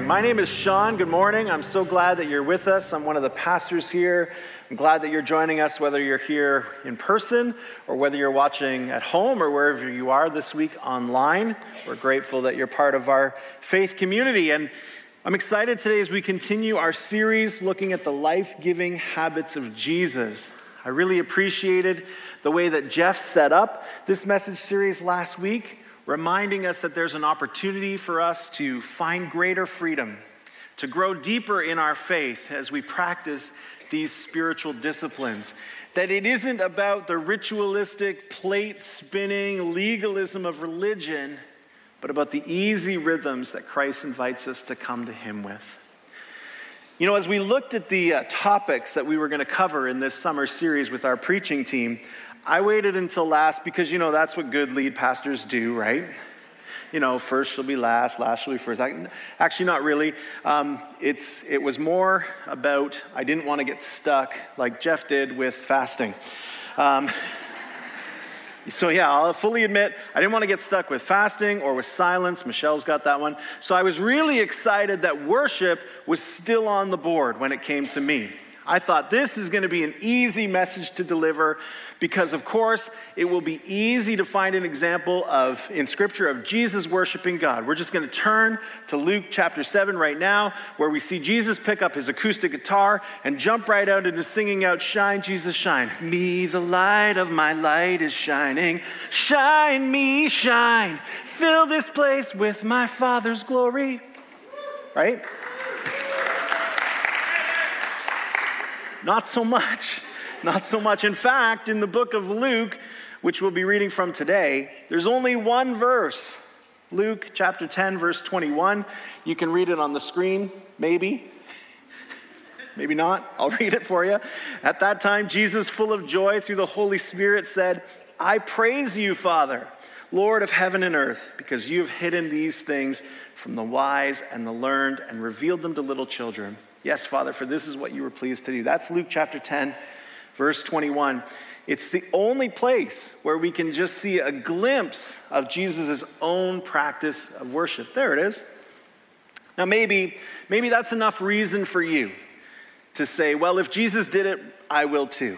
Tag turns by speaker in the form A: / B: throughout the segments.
A: My name is Sean. Good morning. I'm so glad that you're with us. I'm one of the pastors here. I'm glad that you're joining us, whether you're here in person or whether you're watching at home or wherever you are this week online. We're grateful that you're part of our faith community. And I'm excited today as we continue our series looking at the life-giving habits of Jesus. I really appreciated the way that Jeff set up this message series last week, reminding us that there's an opportunity for us to find greater freedom, to grow deeper in our faith as we practice these spiritual disciplines. That it isn't about the ritualistic, plate-spinning legalism of religion, but about the easy rhythms that Christ invites us to come to him with. You know, as we looked at the topics that we were going to cover in this summer series with our preaching team, I waited until last because, you know, that's what good lead pastors do, right? You know, first shall be last, last shall be first. Actually, not really. It was more about I didn't want to get stuck like Jeff did with fasting. So yeah, I'll fully admit, I didn't want to get stuck with fasting or with silence. Michelle's got that one. So I was really excited that worship was still on the board when it came to me. I thought this is going to be an easy message to deliver because, of course, it will be easy to find an example in Scripture of Jesus worshiping God. We're just going to turn to Luke chapter 7 right now, where we see Jesus pick up his acoustic guitar and jump right out into singing out, "Shine, Jesus, shine. Me, the light of my light is shining. Shine me, shine. Fill this place with my Father's glory." Right? Not so much. Not so much. In fact, in the book of Luke, which we'll be reading from today, there's only one verse. Luke chapter 10, verse 21. You can read it on the screen, maybe. Maybe not. I'll read it for you. At that time, Jesus, full of joy through the Holy Spirit, said, "I praise you, Father, Lord of heaven and earth, because you have hidden these things from the wise and the learned and revealed them to little children. Yes, Father, for this is what you were pleased to do." That's Luke chapter 10, verse 21. It's the only place where we can just see a glimpse of Jesus' own practice of worship. There it is. Now maybe that's enough reason for you to say, well, if Jesus did it, I will too.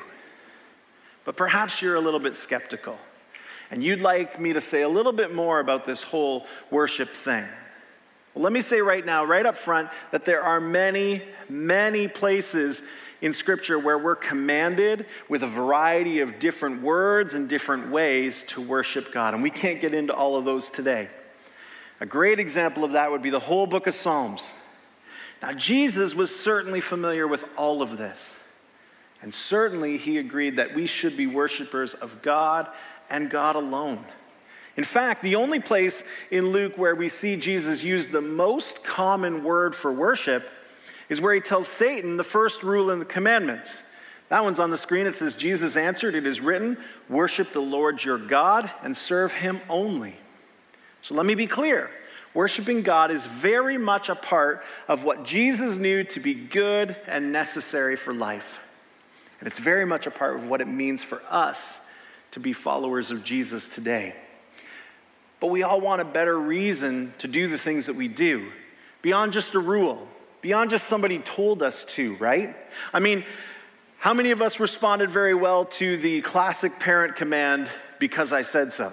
A: But perhaps you're a little bit skeptical, and you'd like me to say a little bit more about this whole worship thing. Well, let me say right now, right up front, that there are many, many places in Scripture where we're commanded with a variety of different words and different ways to worship God. And we can't get into all of those today. A great example of that would be the whole book of Psalms. Now, Jesus was certainly familiar with all of this. And certainly he agreed that we should be worshipers of God and God alone. In fact, the only place in Luke where we see Jesus use the most common word for worship is where he tells Satan the first rule in the commandments. That one's on the screen. It says, Jesus answered, "It is written, worship the Lord your God and serve him only." So let me be clear. Worshiping God is very much a part of what Jesus knew to be good and necessary for life. And it's very much a part of what it means for us to be followers of Jesus today. But we all want a better reason to do the things that we do, beyond just a rule, beyond just somebody told us to, right? I mean, how many of us responded very well to the classic parent command, "because I said so"?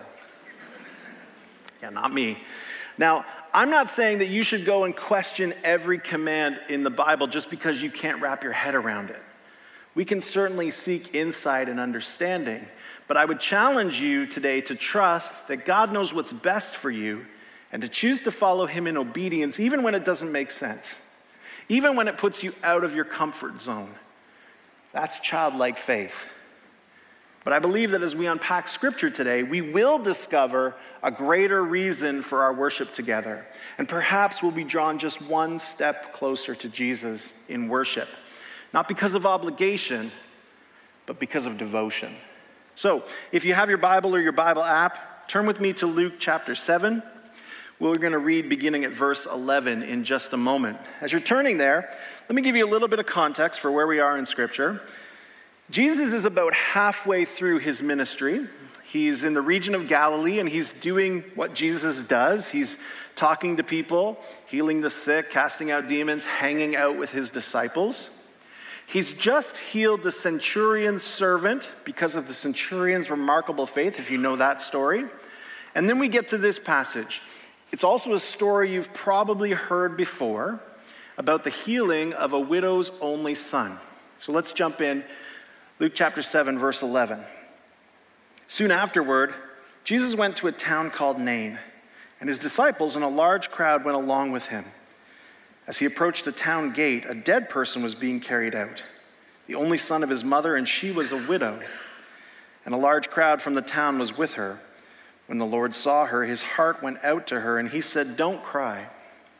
A: Yeah, not me. Now, I'm not saying that you should go and question every command in the Bible just because you can't wrap your head around it. We can certainly seek insight and understanding. But I would challenge you today to trust that God knows what's best for you and to choose to follow him in obedience, even when it doesn't make sense, even when it puts you out of your comfort zone. That's childlike faith. But I believe that as we unpack Scripture today, we will discover a greater reason for our worship together. And perhaps we'll be drawn just one step closer to Jesus in worship. Not because of obligation, but because of devotion. So, if you have your Bible or your Bible app, turn with me to Luke chapter 7. We're going to read beginning at verse 11 in just a moment. As you're turning there, let me give you a little bit of context for where we are in Scripture. Jesus is about halfway through his ministry. He's in the region of Galilee, and he's doing what Jesus does. He's talking to people, healing the sick, casting out demons, hanging out with his disciples. He's just healed the centurion's servant because of the centurion's remarkable faith, if you know that story. And then we get to this passage. It's also a story you've probably heard before about the healing of a widow's only son. So let's jump in. Luke chapter 7, verse 11. Soon afterward, Jesus went to a town called Nain, and his disciples and a large crowd went along with him. As he approached the town gate, a dead person was being carried out, the only son of his mother, and she was a widow. And a large crowd from the town was with her. When the Lord saw her, his heart went out to her, and he said, "Don't cry."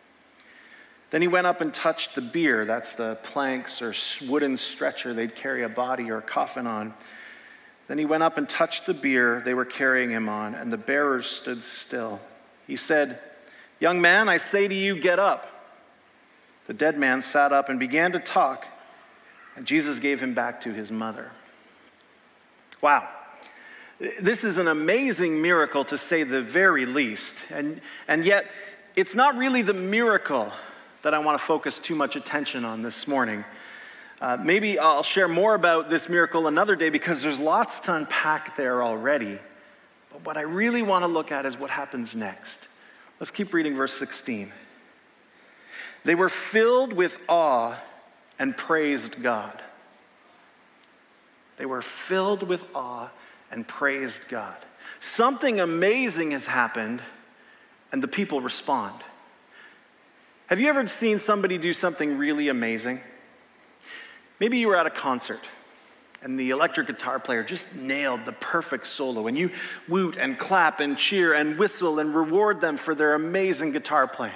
A: Then he went up and touched the bier, that's the planks or wooden stretcher they'd carry a body or a coffin on. Then he went up and touched the bier they were carrying him on, and the bearers stood still. He said, "Young man, I say to you, get up." The dead man sat up and began to talk, and Jesus gave him back to his mother. Wow. This is an amazing miracle, to say the very least. And yet, it's not really the miracle that I want to focus too much attention on this morning. Maybe I'll share more about this miracle another day, because there's lots to unpack there already. But what I really want to look at is what happens next. Let's keep reading verse 16. They were filled with awe and praised God. They were filled with awe and praised God. Something amazing has happened, and the people respond. Have you ever seen somebody do something really amazing? Maybe you were at a concert, and the electric guitar player just nailed the perfect solo, and you woot and clap and cheer and whistle and reward them for their amazing guitar playing.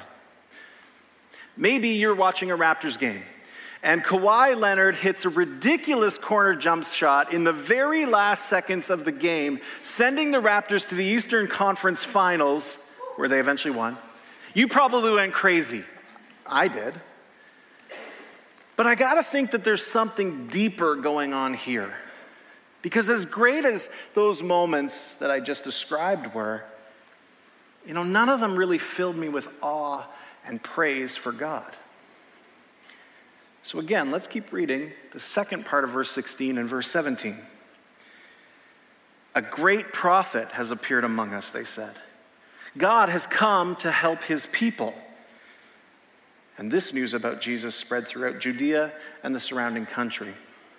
A: Maybe you're watching a Raptors game, and Kawhi Leonard hits a ridiculous corner jump shot in the very last seconds of the game, sending the Raptors to the Eastern Conference Finals, where they eventually won. You probably went crazy. I did. But I gotta think that there's something deeper going on here. Because as great as those moments that I just described were, none of them really filled me with awe and praise for God. So again, let's keep reading the second part of verse 16 and verse 17. A great prophet has appeared among us, they said. God has come to help his people. And this news about Jesus spread throughout Judea and the surrounding country.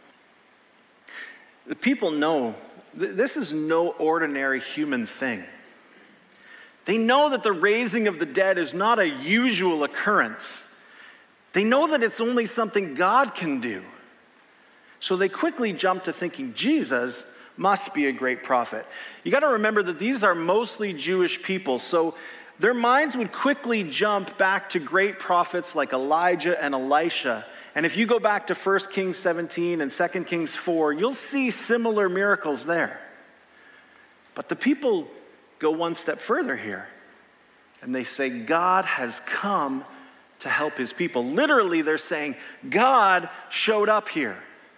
A: The people know this is no ordinary human thing. They know that the raising of the dead is not a usual occurrence. They know that it's only something God can do. So they quickly jump to thinking Jesus must be a great prophet. You got to remember that these are mostly Jewish people, so their minds would quickly jump back to great prophets like Elijah and Elisha. And if you go back to 1 Kings 17 and 2 Kings 4, you'll see similar miracles there. But the people go one step further here, and they say God has come to help his people. Literally, they're saying God showed up here.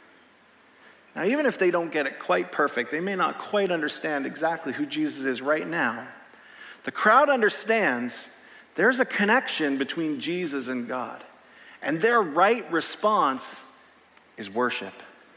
A: Now, even if they don't get it quite perfect, they may not quite understand exactly who Jesus is right now. The crowd understands there's a connection between Jesus and God, and their right response is worship,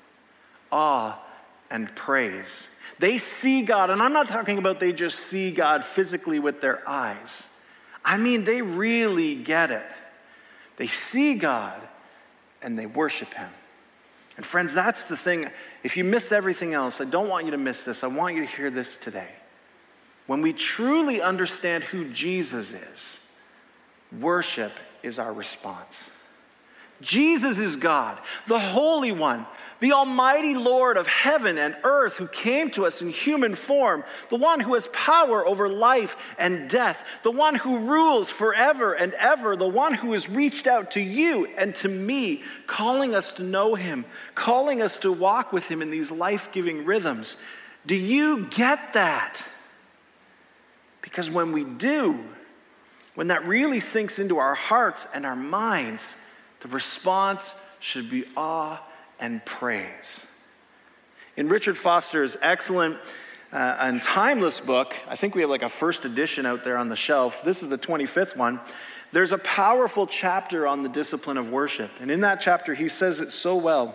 A: awe, and praise. They see God, and I'm not talking about they just see God physically with their eyes. I mean, they really get it. They see God, and they worship him. And friends, that's the thing. If you miss everything else, I don't want you to miss this. I want you to hear this today. When we truly understand who Jesus is, worship is our response. Jesus is God, the Holy One, the Almighty Lord of heaven and earth, who came to us in human form, the one who has power over life and death, the one who rules forever and ever, the one who has reached out to you and to me, calling us to know him, calling us to walk with him in these life-giving rhythms. Do you get that? Because when we do, when that really sinks into our hearts and our minds, the response should be awe and praise. In Richard Foster's excellent and timeless book. I think we have like a first edition out there on the shelf. This is the 25th one. There's a powerful chapter on the discipline of worship. And in that chapter, he says it so well.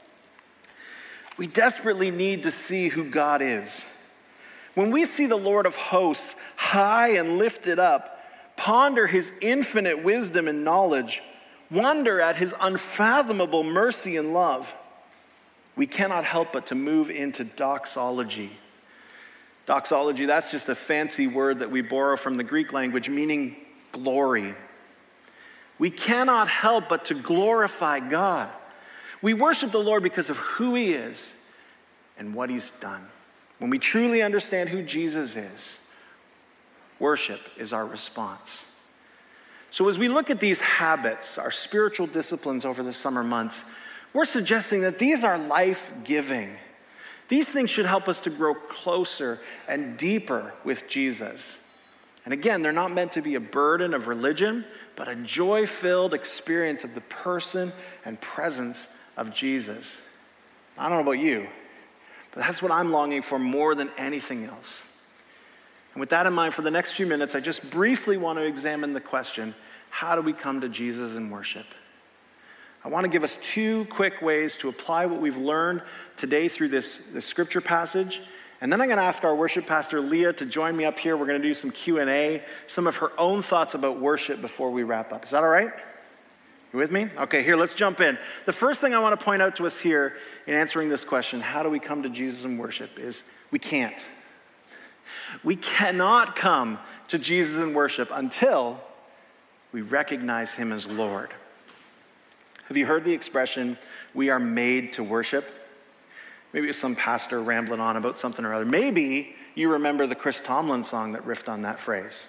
A: We desperately need to see who God is. When we see the Lord of hosts high and lifted up, ponder his infinite wisdom and knowledge, wonder at his unfathomable mercy and love, we cannot help but to move into doxology. Doxology, that's just a fancy word that we borrow from the Greek language, meaning glory. We cannot help but to glorify God. We worship the Lord because of who he is and what he's done. When we truly understand who Jesus is, worship is our response. So as we look at these habits, our spiritual disciplines over the summer months, we're suggesting that these are life-giving. These things should help us to grow closer and deeper with Jesus. And again, they're not meant to be a burden of religion, but a joy-filled experience of the person and presence of Jesus. I don't know about you, but that's what I'm longing for more than anything else. And with that in mind, for the next few minutes, I just briefly want to examine the question, how do we come to Jesus in worship? I want to give us two quick ways to apply what we've learned today through this scripture passage. And then I'm going to ask our worship pastor, Leah, to join me up here. We're going to do some Q&A, some of her own thoughts about worship before we wrap up. Is that all right? You with me? Okay, here, let's jump in. The first thing I want to point out to us here in answering this question, how do we come to Jesus in worship, is we can't. We cannot come to Jesus in worship until we recognize him as Lord. Have you heard the expression, we are made to worship? Maybe it's some pastor rambling on about something or other. Maybe you remember the Chris Tomlin song that riffed on that phrase.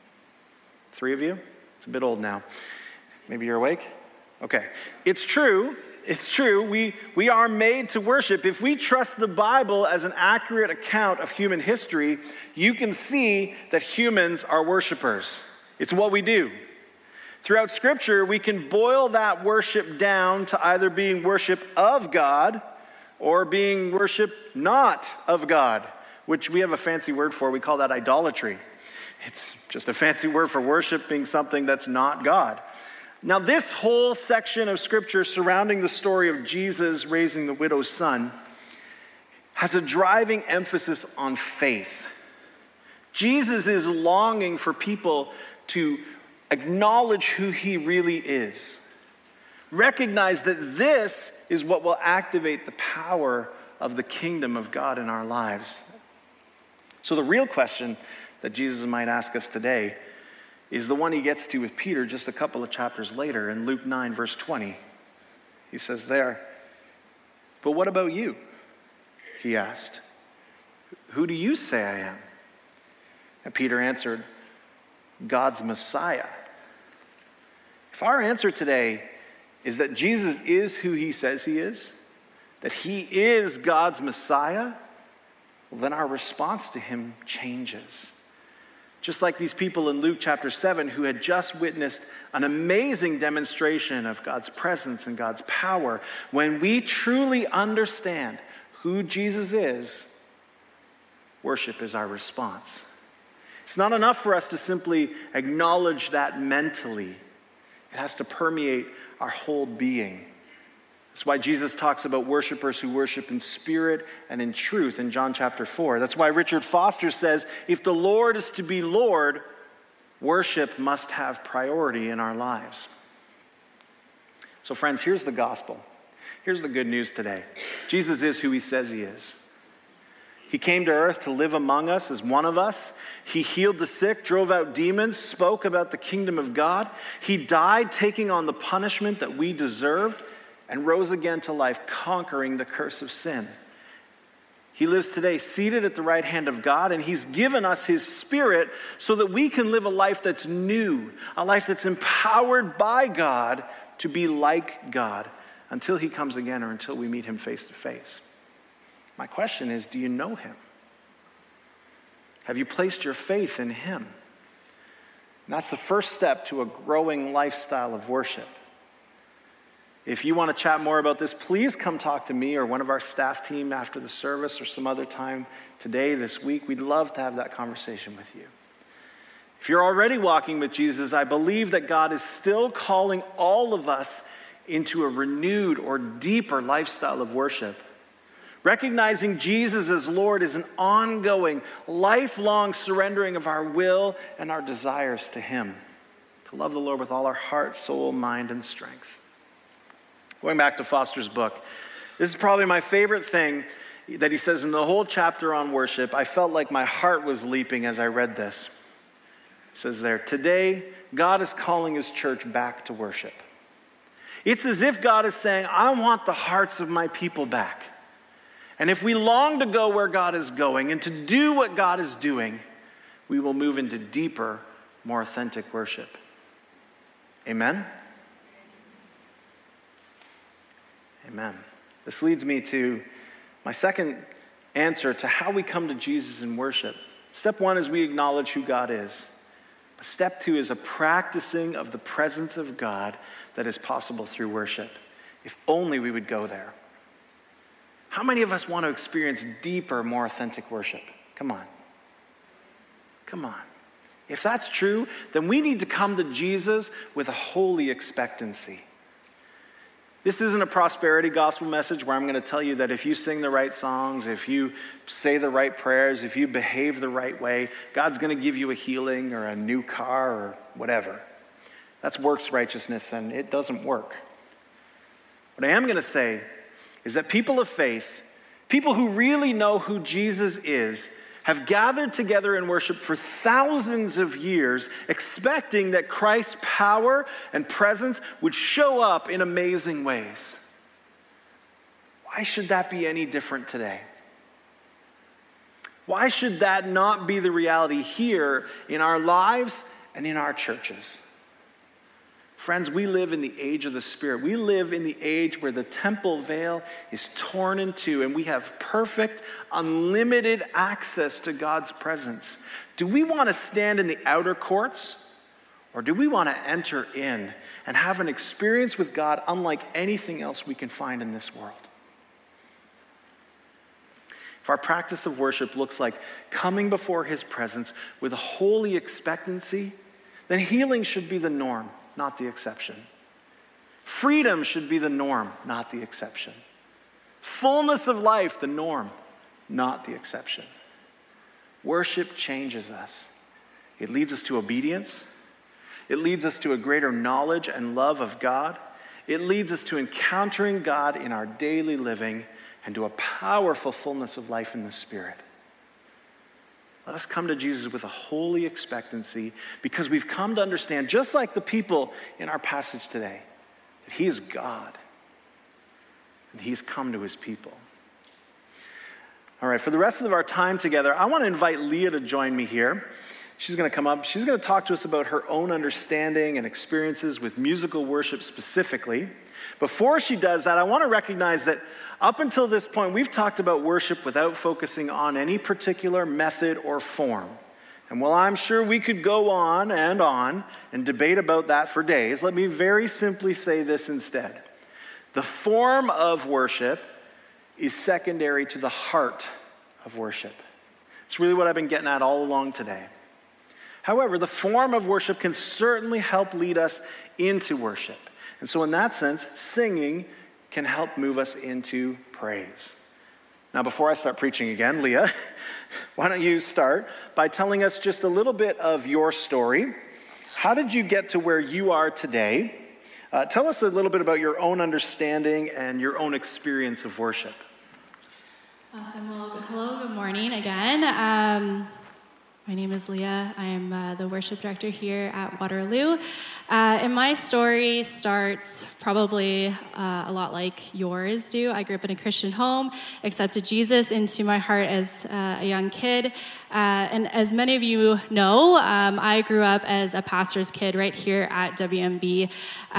A: 3 of you? It's a bit old now. Maybe you're awake? Okay. It's true. It's true. We are made to worship. If we trust the Bible as an accurate account of human history, you can see that humans are worshipers. It's what we do. Throughout Scripture, we can boil that worship down to either being worship of God or being worship not of God, which we have a fancy word for. We call that idolatry. It's just a fancy word for worshiping something that's not God. Now, this whole section of Scripture surrounding the story of Jesus raising the widow's son has a driving emphasis on faith. Jesus is longing for people to acknowledge who he really is. Recognize that this is what will activate the power of the kingdom of God in our lives. So the real question that Jesus might ask us today is the one he gets to with Peter just a couple of chapters later in Luke 9, verse 20. He says there, "But what about you?" he asked. "Who do you say I am?" And Peter answered, "God's Messiah." If our answer today is that Jesus is who he says he is, that he is God's Messiah, well, then our response to him changes. Just like these people in Luke chapter 7 who had just witnessed an amazing demonstration of God's presence and God's power, when we truly understand who Jesus is, worship is our response. It's not enough for us to simply acknowledge that mentally. It has to permeate our whole being. That's why Jesus talks about worshipers who worship in spirit and in truth in John chapter 4. That's why Richard Foster says, if the Lord is to be Lord, worship must have priority in our lives. So friends, here's the gospel. Here's the good news today. Jesus is who he says he is. He came to earth to live among us as one of us. He healed the sick, drove out demons, spoke about the kingdom of God. He died taking on the punishment that we deserved and rose again to life, conquering the curse of sin. He lives today seated at the right hand of God, and he's given us his Spirit so that we can live a life that's new, a life that's empowered by God to be like God until he comes again or until we meet him face to face. My question is, do you know him? Have you placed your faith in him? And that's the first step to a growing lifestyle of worship. If you want to chat more about this, please come talk to me or one of our staff team after the service or some other time today, this week. We'd love to have that conversation with you. If you're already walking with Jesus, I believe that God is still calling all of us into a renewed or deeper lifestyle of worship. Recognizing Jesus as Lord is an ongoing, lifelong surrendering of our will and our desires to Him. To love the Lord with all our heart, soul, mind, and strength. Going back to Foster's book, this is probably my favorite thing that he says in the whole chapter on worship. I felt like my heart was leaping as I read this. It says there, today, God is calling His church back to worship. It's as if God is saying, I want the hearts of my people back. And if we long to go where God is going and to do what God is doing, we will move into deeper, more authentic worship. Amen? Amen. This leads me to my second answer to how we come to Jesus in worship. Step one is we acknowledge who God is. Step two is a practicing of the presence of God that is possible through worship. If only we would go there. How many of us want to experience deeper, more authentic worship? Come on. Come on. If that's true, then we need to come to Jesus with a holy expectancy. This isn't a prosperity gospel message where I'm going to tell you that if you sing the right songs, if you say the right prayers, if you behave the right way, God's going to give you a healing or a new car or whatever. That's works righteousness, and it doesn't work. What I am going to say is that people of faith, people who really know who Jesus is, have gathered together in worship for thousands of years, expecting that Christ's power and presence would show up in amazing ways. Why should that be any different today? Why should that not be the reality here in our lives and in our churches? Friends, we live in the age of the Spirit. We live in the age where the temple veil is torn in two and we have perfect, unlimited access to God's presence. Do we want to stand in the outer courts, or do we want to enter in and have an experience with God unlike anything else we can find in this world? If our practice of worship looks like coming before His presence with a holy expectancy, then healing should be the norm, not the exception. Freedom should be the norm, not the exception. Fullness of life, the norm, not the exception. Worship changes us. It leads us to obedience. It leads us to a greater knowledge and love of God. It leads us to encountering God in our daily living and to a powerful fullness of life in the Spirit. Let us come to Jesus with a holy expectancy because we've come to understand, just like the people in our passage today, that He is God and He's come to His people. All right, for the rest of our time together, I want to invite Leah to join me here. She's going to come up. She's going to talk to us about her own understanding and experiences with musical worship specifically. Before she does that, I want to recognize that up until this point, we've talked about worship without focusing on any particular method or form. And while I'm sure we could go on and debate about that for days, let me very simply say this instead. The form of worship is secondary to the heart of worship. It's really what I've been getting at all along today. However, the form of worship can certainly help lead us into worship. And so in that sense, singing can help move us into praise. Now, before I start preaching again, Leah, why don't you start by telling us just a little bit of your story. How did you get to where you are today? Tell us a little bit about your own understanding and your own experience of worship.
B: Awesome. Well, hello, good morning again. My name is Leah. I am the worship director here at Waterloo. And my story starts probably a lot like yours do. I grew up in a Christian home, accepted Jesus into my heart as a young kid. And as many of you know, I grew up as a pastor's kid right here at WMB.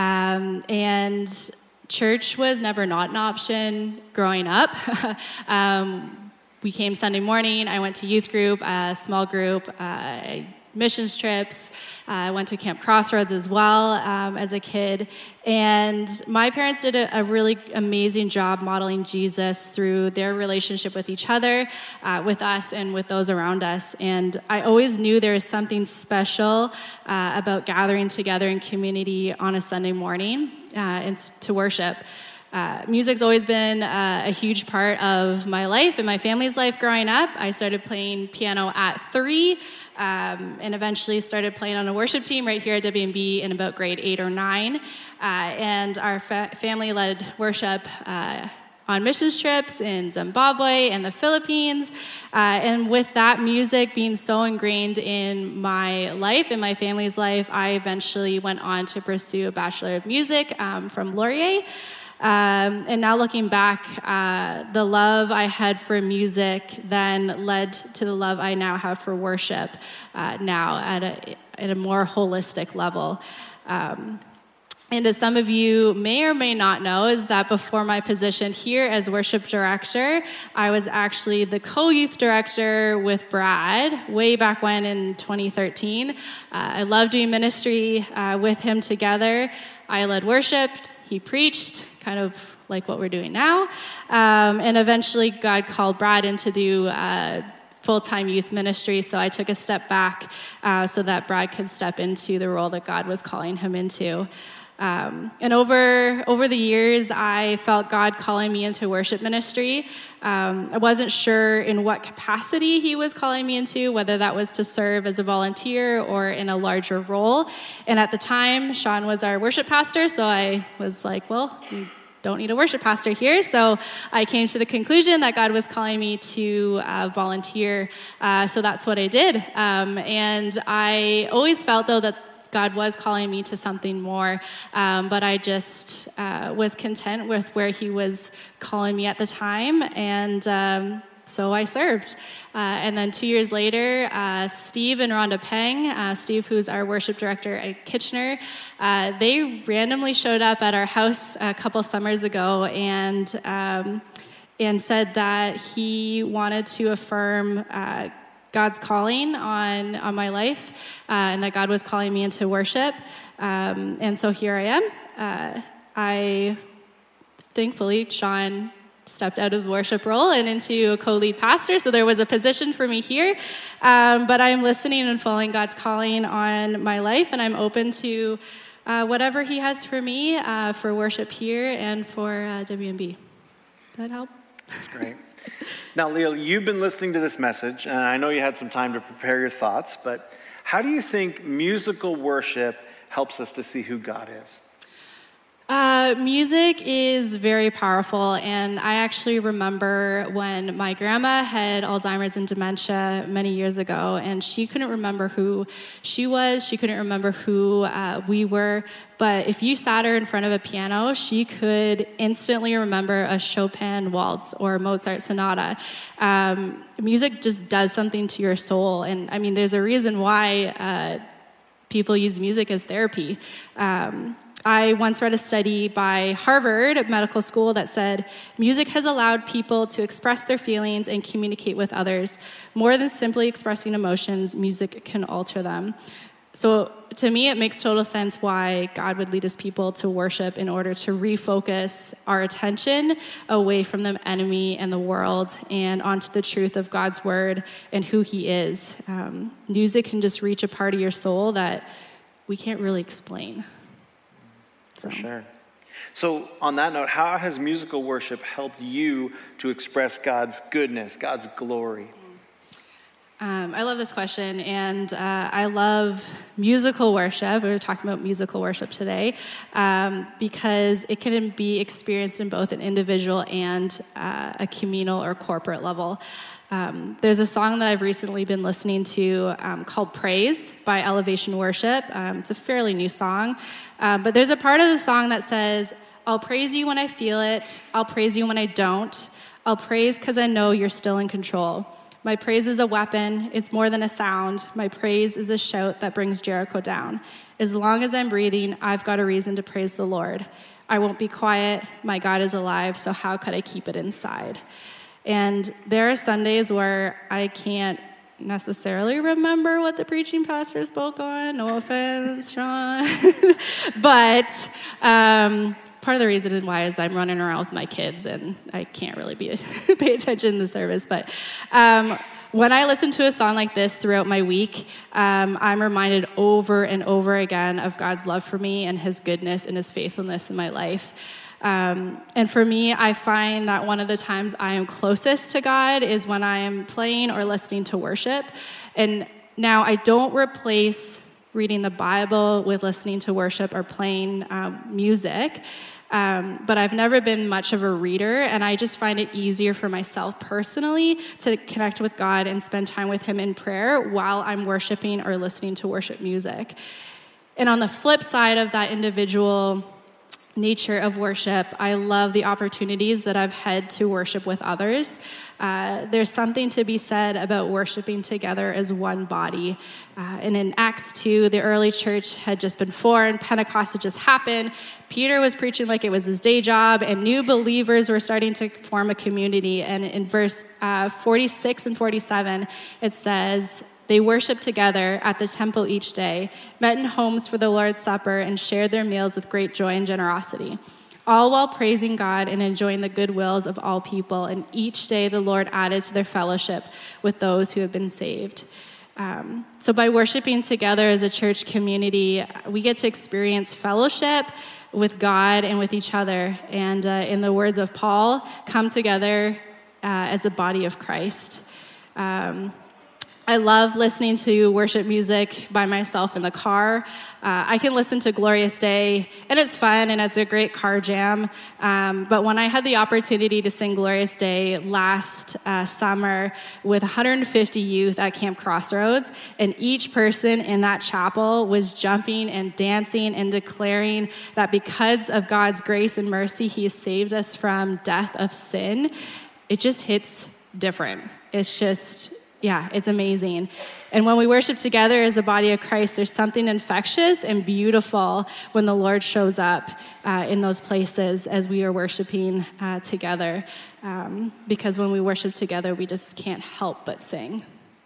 B: And church was never not an option growing up. We came Sunday morning. I went to youth group, small group. I missions trips. I went to Camp Crossroads as well as a kid. And my parents did a really amazing job modeling Jesus through their relationship with each other, with us, and with those around us. And I always knew there was something special about gathering together in community on a Sunday morning and to worship. Music's always been a huge part of my life and my family's life growing up. I started playing piano at 3 and eventually started playing on a worship team right here at WMB in about grade 8 or 9. And our family led worship on missions trips in Zimbabwe and the Philippines. And with that music being so ingrained in my life, in my family's life, I eventually went on to pursue a Bachelor of Music from Laurier. And now looking back, the love I had for music then led to the love I now have for worship now at a more holistic level. And as some of you may or may not know, is that before my position here as worship director, I was actually the co-youth director with Brad way back when in 2013. I loved doing ministry with him together. I led worship, he preached, kind of like what we're doing now. And eventually God called Brad in to do full-time youth ministry, so I took a step back so that Brad could step into the role that God was calling him into. And over the years, I felt God calling me into worship ministry. I wasn't sure in what capacity he was calling me into, whether that was to serve as a volunteer or in a larger role. And at the time, Sean was our worship pastor, so I was like, well, we don't need a worship pastor here. So I came to the conclusion that God was calling me to volunteer. So that's what I did. And I always felt, though, that God was calling me to something more, but I just was content with where he was calling me at the time, and so I served. And then 2 years later, Steve and Rhonda Peng, Steve, who's our worship director at Kitchener, they randomly showed up at our house a couple summers ago and said that he wanted to affirm God's calling on my life, and that God was calling me into worship. And so here I am. Thankfully, Sean stepped out of the worship role and into a co-lead pastor, so there was a position for me here. But I'm listening and following God's calling on my life, and I'm open to whatever he has for me for worship here and for WMB. Does that help?
A: That's great. Now, Leah, you've been listening to this message, and I know you had some time to prepare your thoughts, but how do you think musical worship helps us to see who God is?
B: Music is very powerful, and I actually remember when my grandma had Alzheimer's and dementia many years ago, and she couldn't remember who she was, she couldn't remember who we were, but if you sat her in front of a piano, she could instantly remember a Chopin waltz or a Mozart sonata. Music just does something to your soul, and I mean, there's a reason why people use music as therapy. I once read a study by Harvard Medical School that said, music has allowed people to express their feelings and communicate with others. More than simply expressing emotions, music can alter them. So to me, it makes total sense why God would lead his people to worship in order to refocus our attention away from the enemy and the world and onto the truth of God's word and who he is. Music can just reach a part of your soul that we can't really explain.
A: For sure. So on that note, how has musical worship helped you to express God's goodness, God's glory?
B: I love this question, and I love musical worship. We were talking about musical worship today because it can be experienced in both an individual and a communal or corporate level. There's a song that I've recently been listening to called Praise by Elevation Worship. It's a fairly new song, but there's a part of the song that says, I'll praise you when I feel it. I'll praise you when I don't. I'll praise because I know you're still in control. My praise is a weapon. It's more than a sound. My praise is a shout that brings Jericho down. As long as I'm breathing, I've got a reason to praise the Lord. I won't be quiet. My God is alive, so how could I keep it inside? And there are Sundays where I can't necessarily remember what the preaching pastor spoke on. No offense, Sean. But part of the reason why is I'm running around with my kids and I can't really pay attention in the service. But when I listen to a song like this throughout my week, I'm reminded over and over again of God's love for me and his goodness and his faithfulness in my life. And for me, I find that one of the times I am closest to God is when I am playing or listening to worship. And now I don't replace reading the Bible with listening to worship or playing music. But I've never been much of a reader, and I just find it easier for myself personally to connect with God and spend time with him in prayer while I'm worshiping or listening to worship music. And on the flip side of that individual nature of worship, I love the opportunities that I've had to worship with others. There's something to be said about worshiping together as one body. And in Acts 2, the early church had just been formed, Pentecost had just happened. Peter was preaching like it was his day job, and new believers were starting to form a community. And in verse 46 and 47, it says, they worshiped together at the temple each day, met in homes for the Lord's Supper, and shared their meals with great joy and generosity, all while praising God and enjoying the good wills of all people. And each day the Lord added to their fellowship with those who have been saved. So by worshiping together as a church community, we get to experience fellowship with God and with each other. And in the words of Paul, come together as a body of Christ. I love listening to worship music by myself in the car. I can listen to Glorious Day, and it's fun, and it's a great car jam. But when I had the opportunity to sing Glorious Day last summer with 150 youth at Camp Crossroads, and each person in that chapel was jumping and dancing and declaring that because of God's grace and mercy, he has saved us from death of sin, it just hits different. It's just... yeah, it's amazing. And when we worship together as a body of Christ, there's something infectious and beautiful when the Lord shows up in those places as we are worshiping together. Because when we worship together, we just can't help but sing.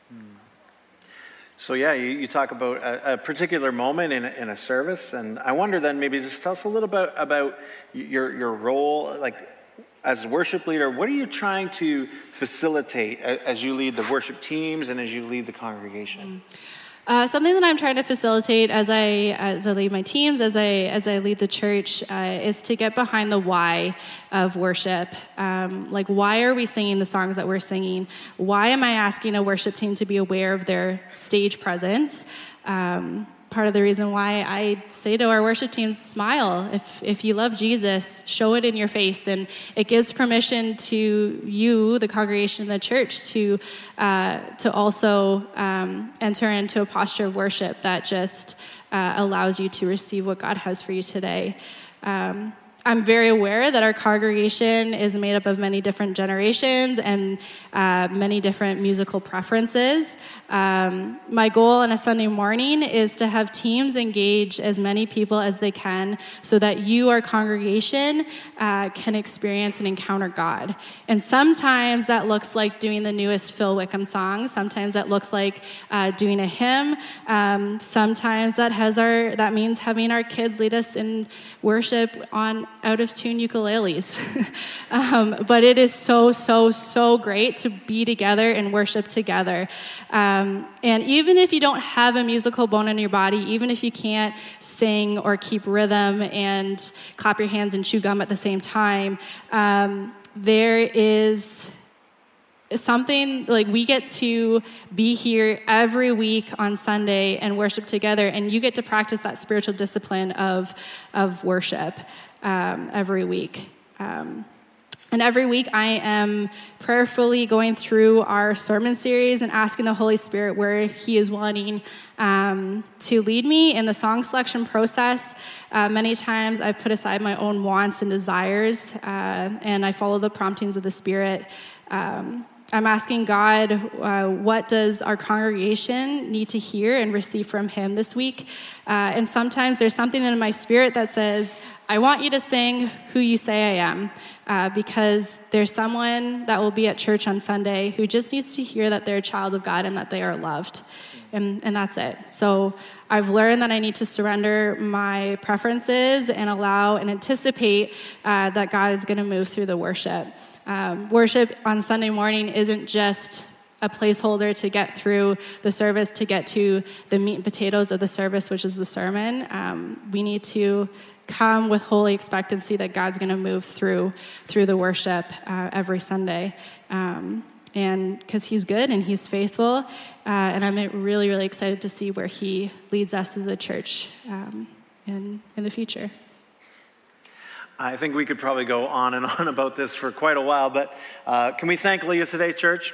A: So yeah, you talk about a particular moment in a service, and I wonder then maybe just tell us a little bit about your role, like, as a worship leader. What are you trying to facilitate as you lead the worship teams and as you lead the congregation?
B: Something that I'm trying to facilitate as I lead my teams, as I lead the church, is to get behind the why of worship. Like, why are we singing the songs that we're singing? Why am I asking a worship team to be aware of their stage presence? Part of the reason why I say to our worship teams, smile. If you love Jesus, show it in your face. And it gives permission to you, the congregation of the church, to also enter into a posture of worship that just allows you to receive what God has for you today. I'm very aware that our congregation is made up of many different generations and many different musical preferences. My goal on a Sunday morning is to have teams engage as many people as they can so that you, our congregation, can experience and encounter God. And sometimes that looks like doing the newest Phil Wickham song. Sometimes that looks like doing a hymn. Sometimes that means having our kids lead us in worship on out-of-tune ukuleles. But it is so great to be together and worship together. And even if you don't have a musical bone in your body, even if you can't sing or keep rhythm and clap your hands and chew gum at the same time, there is something, like, we get to be here every week on Sunday and worship together, and you get to practice that spiritual discipline of worship every week. And every week I am prayerfully going through our sermon series and asking the Holy Spirit where he is wanting to lead me in the song selection process. Many times I've put aside my own wants and desires, and I follow the promptings of the Spirit. I'm asking God, what does our congregation need to hear and receive from him this week? And sometimes there's something in my spirit that says, I want you to sing Who You Say I Am, because there's someone that will be at church on Sunday who just needs to hear that they're a child of God and that they are loved. And that's it. So I've learned that I need to surrender my preferences and allow and anticipate that God is going to move through the worship. Worship on Sunday morning isn't just a placeholder to get through the service, to get to the meat and potatoes of the service, which is the sermon. We need to come with holy expectancy that God's going to move through the worship every Sunday. And because he's good and he's faithful, and I'm really, really excited to see where he leads us as a church in the future.
A: I think we could probably go on and on about this for quite a while, but can we thank Leah today, church?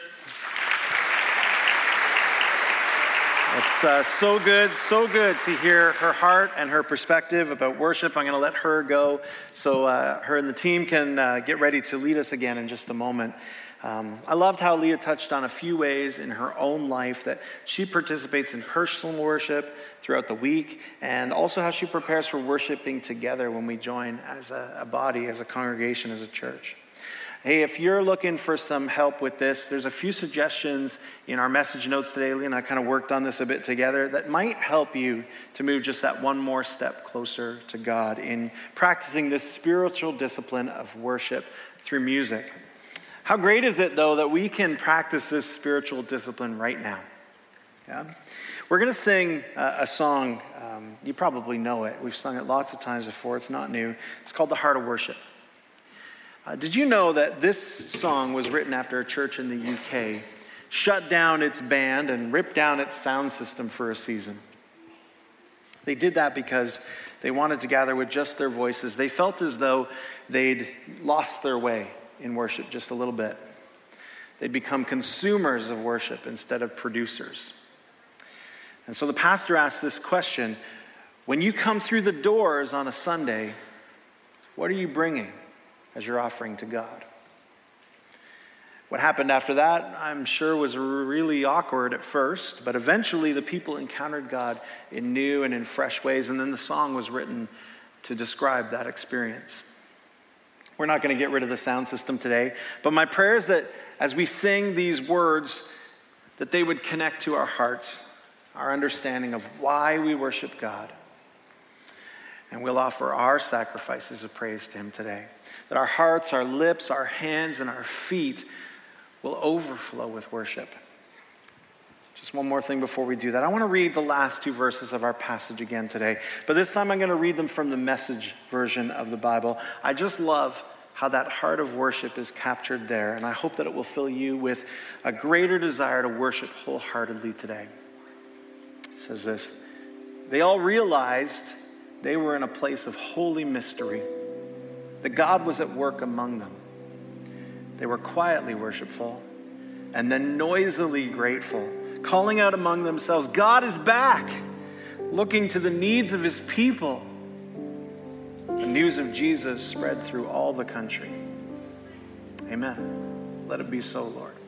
A: It's so good to hear her heart and her perspective about worship. I'm going to let her go so her and the team can get ready to lead us again in just a moment. I loved how Leah touched on a few ways in her own life that she participates in personal worship throughout the week, and also how she prepares for worshiping together when we join as a body, as a congregation, as a church. Hey, if you're looking for some help with this, there's a few suggestions in our message notes today. Leah and I kind of worked on this a bit together that might help you to move just that one more step closer to God in practicing this spiritual discipline of worship through music. How great is it, though, that we can practice this spiritual discipline right now? Yeah? We're going to sing a song. You probably know it. We've sung it lots of times before. It's not new. It's called The Heart of Worship. Did you know that this song was written after a church in the UK shut down its band and ripped down its sound system for a season? They did that because they wanted to gather with just their voices. They felt as though they'd lost their way in worship just a little bit. They'd become consumers of worship instead of producers. And so the pastor asked this question: when you come through the doors on a Sunday, what are you bringing as your offering to God? What happened after that, I'm sure, was really awkward at first, but eventually the people encountered God in new and in fresh ways, and then the song was written to describe that experience. We're not going to get rid of the sound system today, but my prayer is that as we sing these words, that they would connect to our hearts, our understanding of why we worship God. And we'll offer our sacrifices of praise to him today. That our hearts, our lips, our hands, and our feet will overflow with worship. Just one more thing before we do that. I want to read the last two verses of our passage again today. But this time I'm going to read them from the Message version of the Bible. I just love how that heart of worship is captured there. And I hope that it will fill you with a greater desire to worship wholeheartedly today. It says this: they all realized they were in a place of holy mystery, that God was at work among them. They were quietly worshipful and then noisily grateful, calling out among themselves, God is back, looking to the needs of his people. The news of Jesus spread through all the country. Amen. Let it be so, Lord.